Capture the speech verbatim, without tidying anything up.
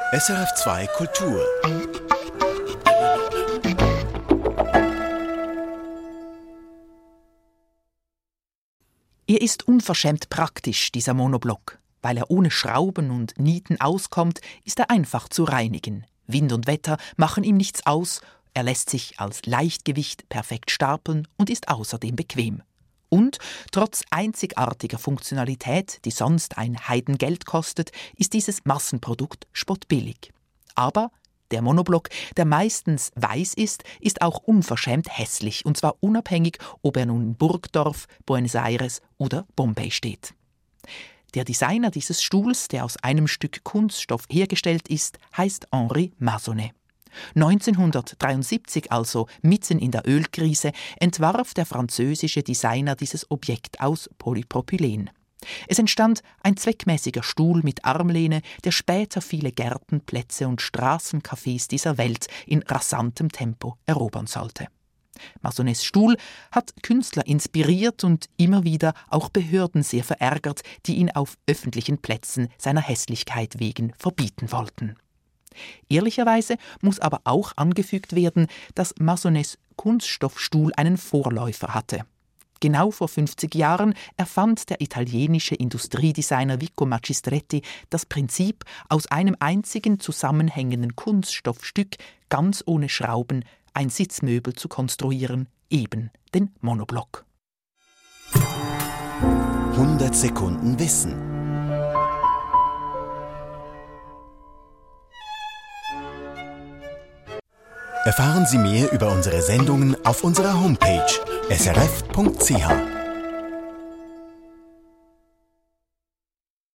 S R F zwei Kultur. Er ist unverschämt praktisch, dieser Monoblock. Weil er ohne Schrauben und Nieten auskommt, ist er einfach zu reinigen. Wind und Wetter machen ihm nichts aus, er lässt sich als Leichtgewicht perfekt stapeln und ist außerdem bequem. Und trotz einzigartiger Funktionalität, die sonst ein Heidengeld kostet, ist dieses Massenprodukt spottbillig. Aber der Monoblock, der meistens weiß ist, ist auch unverschämt hässlich, und zwar unabhängig, ob er nun in Burgdorf, Buenos Aires oder Bombay steht. Der Designer dieses Stuhls, der aus einem Stück Kunststoff hergestellt ist, heißt Henri Massonnet. neunzehnhundertdreiundsiebzig, also mitten in der Ölkrise, entwarf der französische Designer dieses Objekt aus Polypropylen. Es entstand ein zweckmäßiger Stuhl mit Armlehne, der später viele Gärten, Plätze und Straßencafés dieser Welt in rasantem Tempo erobern sollte. Massonnets Stuhl hat Künstler inspiriert und immer wieder auch Behörden sehr verärgert, die ihn auf öffentlichen Plätzen seiner Hässlichkeit wegen verbieten wollten. Ehrlicherweise muss aber auch angefügt werden, dass Massonnets Kunststoffstuhl einen Vorläufer hatte. Genau vor fünfzig Jahren erfand der italienische Industriedesigner Vico Magistretti das Prinzip, aus einem einzigen zusammenhängenden Kunststoffstück, ganz ohne Schrauben, ein Sitzmöbel zu konstruieren, eben den Monoblock. hundert Sekunden Wissen. Erfahren Sie mehr über unsere Sendungen auf unserer Homepage s r f punkt c h.